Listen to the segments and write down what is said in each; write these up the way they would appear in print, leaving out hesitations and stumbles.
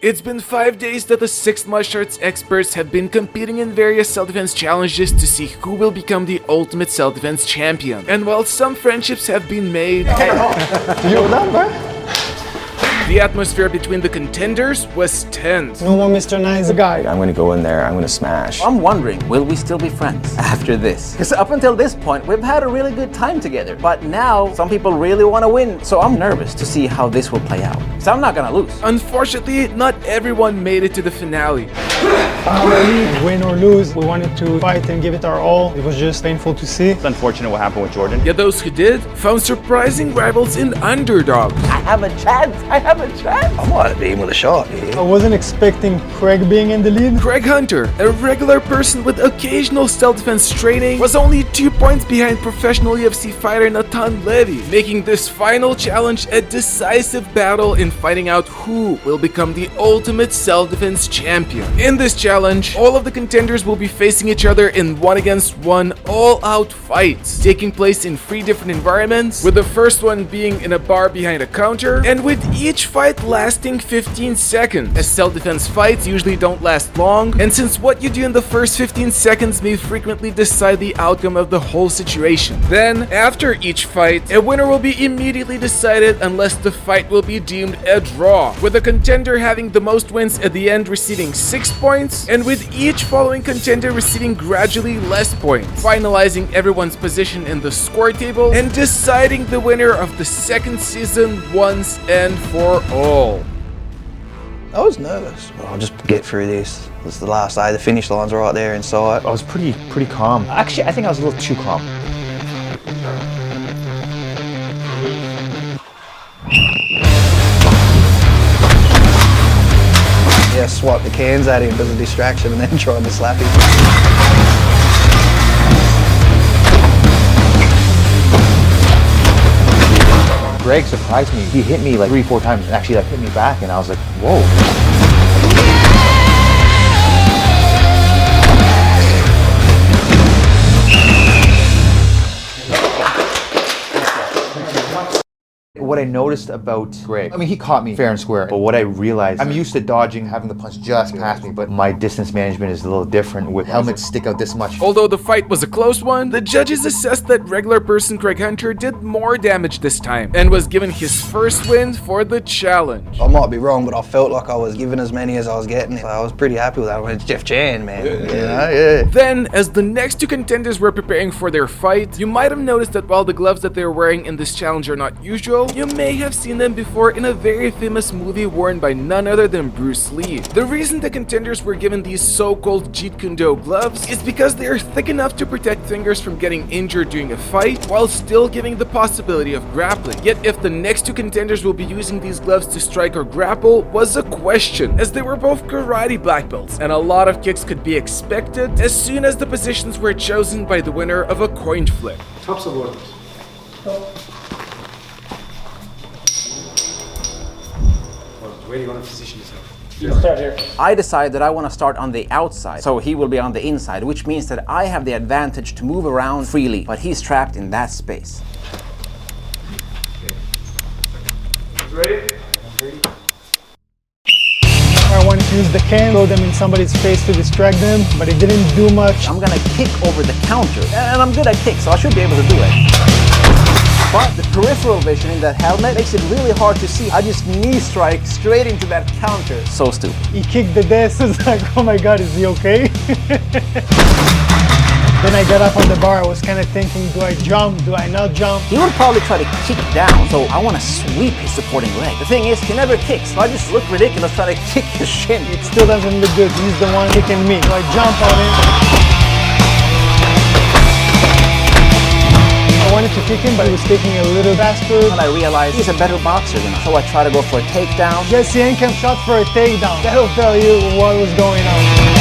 It's been 5 days that the 6 martial arts experts have been competing in various self-defense challenges to see who will become the ultimate self-defense champion. And while some friendships have been made, You done, bro? the atmosphere between the contenders was tense. No more Mr. Nice Guy. I'm gonna go in there, I'm gonna smash. I'm wondering, will we still be friends after this? Because up until this point, we've had a really good time together. But now, some people really want to win. So I'm nervous to see how this will play out. So I'm not gonna lose. Unfortunately, not everyone made it to the finale. Win or lose, we wanted to fight and give it our all. It was just painful to see. It's unfortunate what happened with Jordan. Yet those who did found surprising rivals in underdogs. I have a chance. I have a chance. I might have beat him with a shot here. I wasn't expecting Craig being in the lead. Craig Hunter, a regular person with occasional self-defense training, was only 2 points behind professional UFC fighter Natan Levy, making this final challenge a decisive battle in finding out who will become the ultimate self-defense champion. In this challenge, all of the contenders will be facing each other in 1-against-1 all-out fights, taking place in 3 different environments, with the first one being in a bar behind a counter, and with each fight lasting 15 seconds, as self-defense fights usually don't last long, and since what you do in the first 15 seconds may frequently decide the outcome of the whole situation. Then, after each fight, a winner will be immediately decided unless the fight will be deemed a draw, with the contender having the most wins at the end receiving 6 points, and with each following contender receiving gradually less points, finalizing everyone's position in the score table and deciding the winner of the second season once and for all. I was nervous. I'll just get through this. It's the last day. The finish line's right there in sight. I was pretty calm. Actually, I think I was a little too calm. Yeah, swiped the cans at him as a distraction and then tried to slap him. Greg surprised me. He hit me like 3-4 times and actually hit me back, and I was like, whoa. What I noticed about Greg, I mean, he caught me fair and square, but what I realized, I'm used to dodging, having the punch just past me, but my distance management is a little different with helmets stick out this much. Although the fight was a close one, the judges assessed that regular person Craig Hunter did more damage this time and was given his first win for the challenge. I might be wrong, but I felt like I was giving as many as I was getting. So I was pretty happy with that one. It's Jeff Chan, man. Yeah. Then, as the next 2 contenders were preparing for their fight, you might have noticed that while the gloves that they're wearing in this challenge are not usual, you may have seen them before in a very famous movie worn by none other than Bruce Lee. The reason the contenders were given these so-called Jeet Kune Do gloves is because they are thick enough to protect fingers from getting injured during a fight while still giving the possibility of grappling. Yet if the next 2 contenders will be using these gloves to strike or grapple was a question, as they were both karate black belts and a lot of kicks could be expected as soon as the positions were chosen by the winner of a coin flip. Top support. Where do you want to position yourself? You start here. I decided that I want to start on the outside, so he will be on the inside, which means that I have the advantage to move around freely, but he's trapped in that space. Ready? I wanted to use the can, throw them in somebody's face to distract them, but it didn't do much. I'm gonna kick over the counter, and I'm good at kicks, so I should be able to do it. But the peripheral vision in that helmet makes it really hard to see. I just knee strike straight into that counter. So stupid. He kicked the desk. I was like, oh my god, is he okay? Then I got up on the bar. I was kind of thinking, do I jump? Do I not jump? He would probably try to kick down, so I want to sweep his supporting leg. The thing is, he never kicks, so I just look ridiculous trying to kick his shin. It still doesn't look good. He's the one kicking me. So I jump on him. I wanted to kick him, but he was taking a little faster. And I realized he's a better boxer than I, so I try to go for a takedown. Jesse Enkem shot for a takedown. That'll tell you what was going on.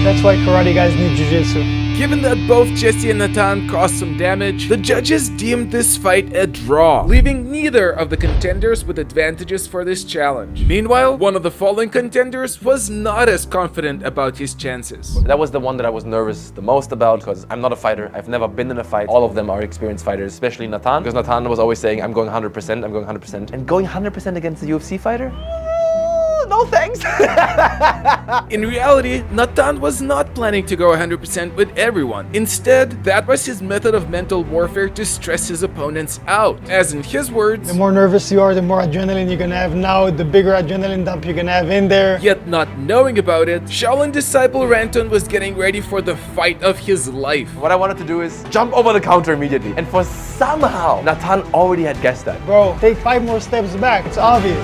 That's why karate guys need jiu-jitsu. Given that both Jesse and Natan caused some damage, the judges deemed this fight a draw, leaving neither of the contenders with advantages for this challenge. Meanwhile, one of the following contenders was not as confident about his chances. That was the one that I was nervous the most about because I'm not a fighter. I've never been in a fight. All of them are experienced fighters, especially Natan, because Natan was always saying, I'm going 100%, I'm going 100%. And going 100% against a UFC fighter? No thanks. In reality, Natan was not planning to go 100% with everyone. Instead, that was his method of mental warfare to stress his opponents out. As in his words, The more nervous you are, the more adrenaline you're gonna have now, the bigger adrenaline dump you're gonna have in there. yet not knowing about it, Shaolin disciple Ranton was getting ready for the fight of his life. What I wanted to do is jump over the counter immediately. And for somehow, Natan already had guessed that. Bro, take 5 more steps back, it's obvious.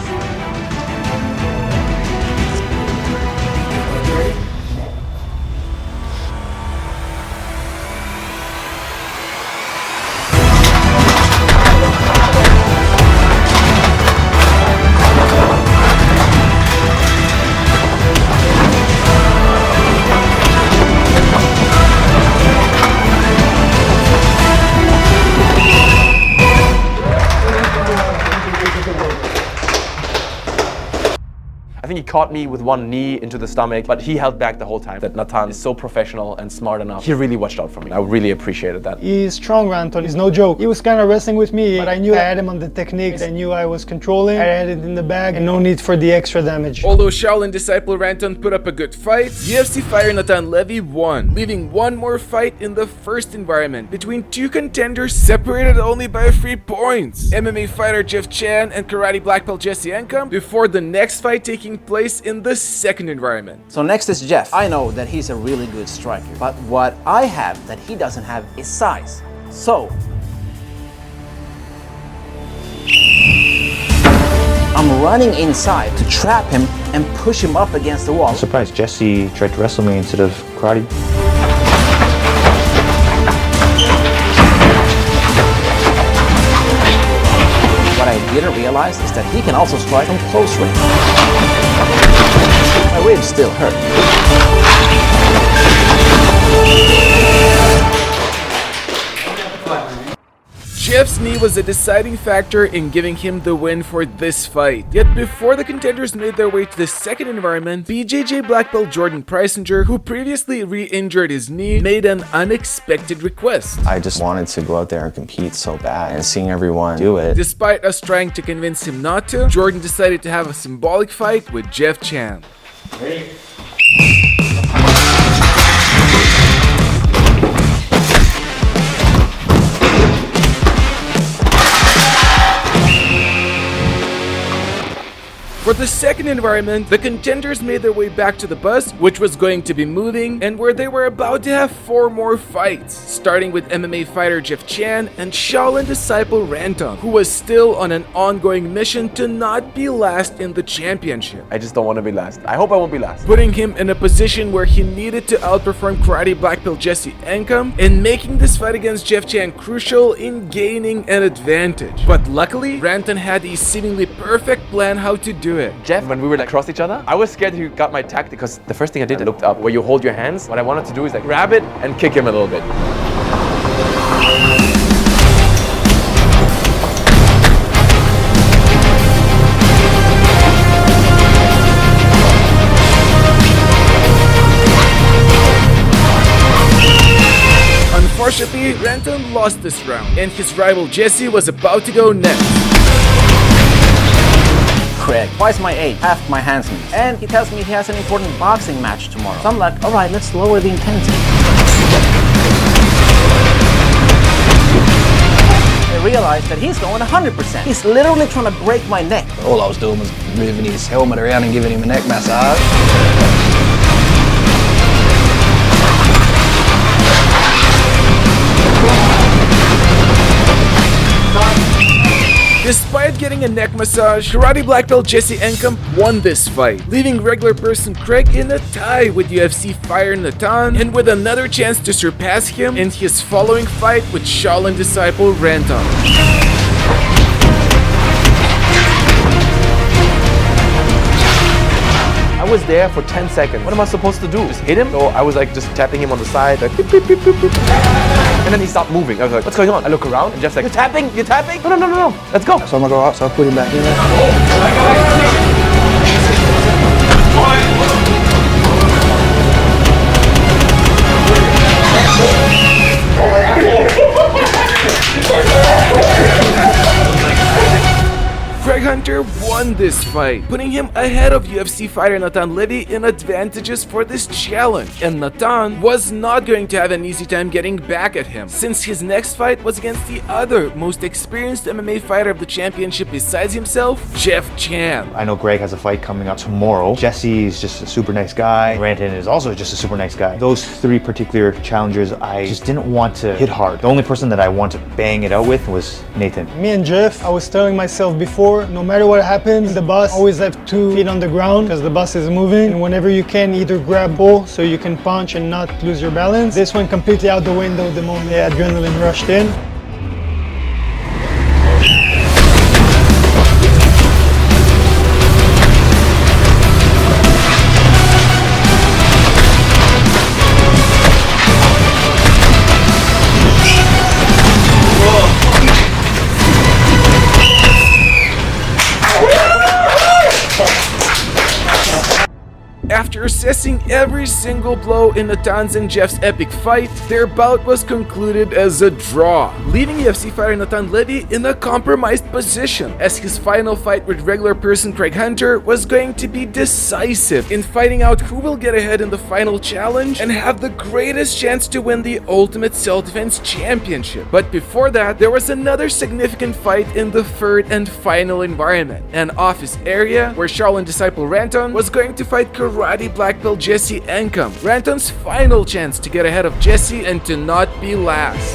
I think he caught me with one knee into the stomach, but he held back the whole time. That Natan is so professional and smart enough. He really watched out for me. I really appreciated that. He's strong, Ranton. He's no joke. He was kind of wrestling with me, but I knew I had him on the techniques. I knew I was controlling. I had it in the bag, and no need for the extra damage. Although Shaolin disciple Ranton put up a good fight, UFC fighter Natan Levy won, leaving one more fight in the first environment between two contenders separated only by 3 points. MMA fighter Jeff Chan and karate black belt Jesse Encom, before the next fight taking place in the second environment. So next is Jeff. I know that he's a really good striker, but what I have that he doesn't have is size. So I'm running inside to trap him and push him up against the wall. I'm surprised Jesse tried to wrestle me instead of karate. What I didn't realize is that he can also strike from close range. My ribs still hurt. Jeff's knee was a deciding factor in giving him the win for this fight. Yet before the contenders made their way to the second environment, BJJ black belt Jordan Preisinger, who previously re-injured his knee, made an unexpected request. I just wanted to go out there and compete so bad, and seeing everyone do it. Despite us trying to convince him not to, Jordan decided to have a symbolic fight with Jeff Chan. For the second environment, the contenders made their way back to the bus, which was going to be moving, and where they were about to have 4 more fights, starting with MMA fighter Jeff Chan and Shaolin disciple Ranton, who was still on an ongoing mission to not be last in the championship, I just don't want to be last. I hope I won't be last. putting him in a position where he needed to outperform karate black belt Jesse Encom and making this fight against Jeff Chan crucial in gaining an advantage. But luckily, Ranton had a seemingly perfect plan how to do it. Jeff, when we were like across each other, I was scared he got my tactic because the first thing I did, I looked up where you hold your hands. What I wanted to do is like grab it and kick him a little bit. Unfortunately, Ranton lost this round, and his rival Jesse was about to go next. Craig, twice my age, half my handsome, and he tells me he has an important boxing match tomorrow. So I'm like, all right, let's lower the intensity. I realized that he's going 100%. He's literally trying to break my neck. All I was doing was moving his helmet around and giving him a neck massage. Despite getting a neck massage, karate black belt Jesse Encom won this fight, leaving regular person Craig in a tie with UFC fighter Natan, and with another chance to surpass him in his following fight with Shaolin disciple Ranton. I was there for 10 seconds. What am I supposed to do? Just hit him? So I was like just tapping him on the side, like beep, beep, beep, beep, beep. And then he stopped moving. I was like, what's going on? I look around and Jeff's like, you're tapping? You're tapping? No, no, no, no, no. Let's go. So I'm gonna go up, so I'll put him back in there. Greg Hunter won this fight, putting him ahead of UFC fighter Natan Levy in advantages for this challenge. And Natan was not going to have an easy time getting back at him, since his next fight was against the other most experienced MMA fighter of the championship besides himself, Jeff Chan. I know Greg has a fight coming up tomorrow. Jesse is just a super nice guy. Ranton is also just a super nice guy. Those three particular challengers, I just didn't want to hit hard. The only person that I want to bang it out with was Nathan. Me and Jeff, I was telling myself before, no matter what happens, the bus always have 2 feet on the ground because the bus is moving. And whenever you can, either grab pull so you can punch and not lose your balance. This went completely out the window the moment the adrenaline rushed in. After assessing every single blow in Natan's and Jeff's epic fight, their bout was concluded as a draw, leaving UFC fighter Natan Levy in a compromised position, as his final fight with regular person Greg Hunter was going to be decisive in fighting out who will get ahead in the final challenge and have the greatest chance to win the Ultimate Self-Defense Championship. But before that, there was another significant fight in the third and final environment, an office area where Shaolin disciple Ranton was going to fight Karate black belt Jesse Encom, Ranton's final chance to get ahead of Jesse and to not be last.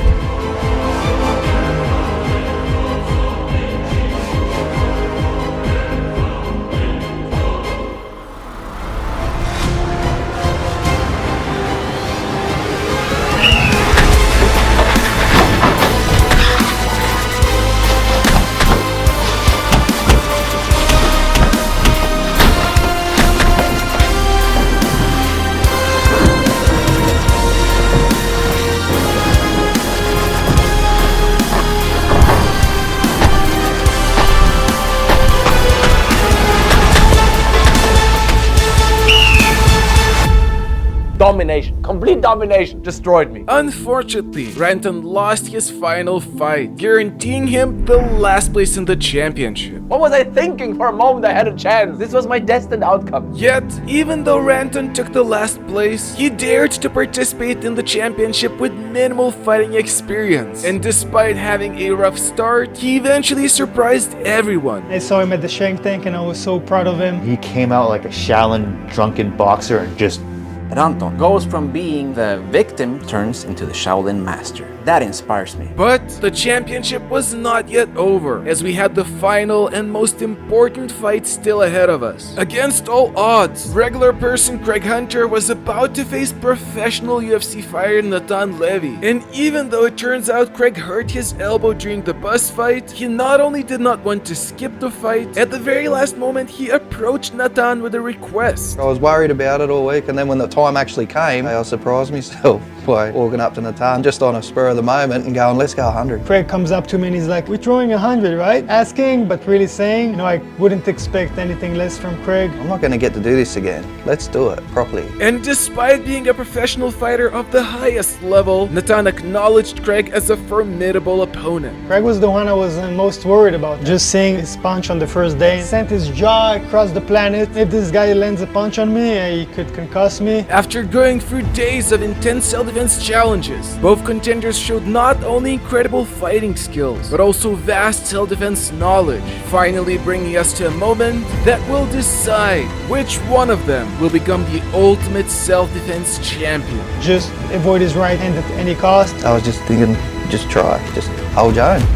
Domination, complete domination, destroyed me. Unfortunately, Ranton lost his final fight, guaranteeing him the last place in the championship. What was I thinking? For a moment I had a chance. This was my destined outcome. Yet, even though Ranton took the last place, he dared to participate in the championship with minimal fighting experience. And despite having a rough start, he eventually surprised everyone. I saw him at the Shank Tank and I was so proud of him. He came out like a Shaolin drunken boxer and just Ranton goes from being the victim turns into the Shaolin master. That inspires me. But the championship was not yet over, as we had the final and most important fight still ahead of us. Against all odds, regular person Greg Hunter was about to face professional UFC fighter Natan Levy. And even though it turns out Greg hurt his elbow during the bus fight, he not only did not want to skip the fight, at the very last moment he approached Natan with a request. I was worried about it all week, and then when the time actually came, I surprised myself by walking up to Natan just on a spur of the moment and going, let's go 100. Craig comes up to me and he's like, we're throwing 100, right? Asking, but really saying, you know, I wouldn't expect anything less from Craig. I'm not going to get to do this again. Let's do it properly. And despite being a professional fighter of the highest level, Natan acknowledged Craig as a formidable opponent. Craig was the one I was most worried about. Just seeing his punch on the first day, sent his jaw across the planet. If this guy lands a punch on me, he could concuss me. After going through days of intense self-defense challenges, both contenders showed not only incredible fighting skills, but also vast self-defense knowledge, finally bringing us to a moment that will decide which one of them will become the ultimate self-defense champion. Just avoid his right hand at any cost. I was just thinking, just try, just hold your own.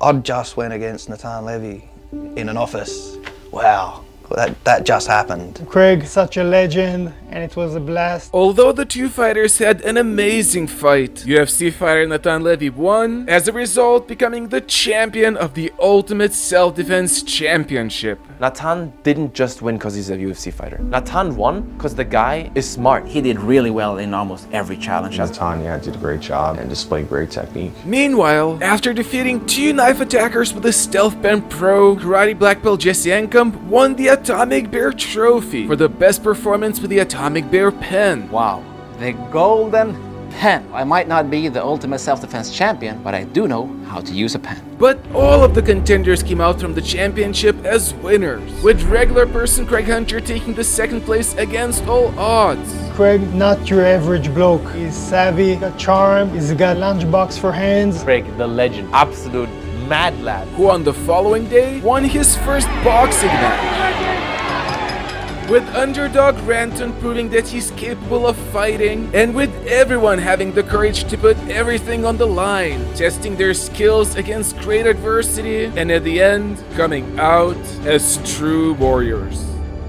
I just went against Natan Levy in an office. Wow, that just happened. Craig, such a legend, and it was a blast. Although the two fighters had an amazing fight, UFC fighter Natan Levy won, as a result becoming the champion of the Ultimate Self-Defense Championship. Natan didn't just win because he's a UFC fighter. Natan won because the guy is smart. He did really well in almost every challenge. Natan, yeah, did a great job and displayed great technique. Meanwhile, after defeating two knife attackers with a Stealth Pen Pro, karate black belt Jesse Enkamp won the Atomic Bear Trophy for the best performance with the Atomic Bear pen. Wow, the golden pen. I might not be the ultimate self-defense champion, but I do know how to use a pen. But all of the contenders came out from the championship as winners, with regular person Craig Hunter taking the second place against all odds. Craig, not your average bloke. He's savvy, got charm, he's got lunchbox for hands. Craig, the legend, absolute mad lad. Who on the following day won his first boxing match. With underdog Ranton proving that he's capable of fighting, and with everyone having the courage to put everything on the line, testing their skills against great adversity, and at the end, coming out as true warriors.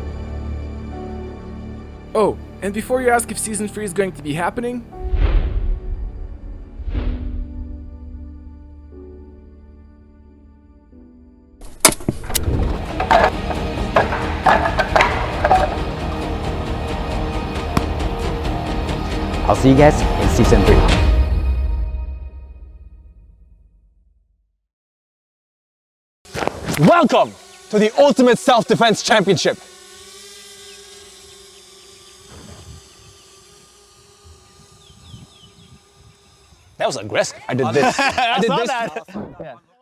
Oh, and before you ask if Season 3 is going to be happening, I'll see you guys in Season 3. Welcome to the Ultimate Self-Defense Championship. That was aggressive. I did this. I did this.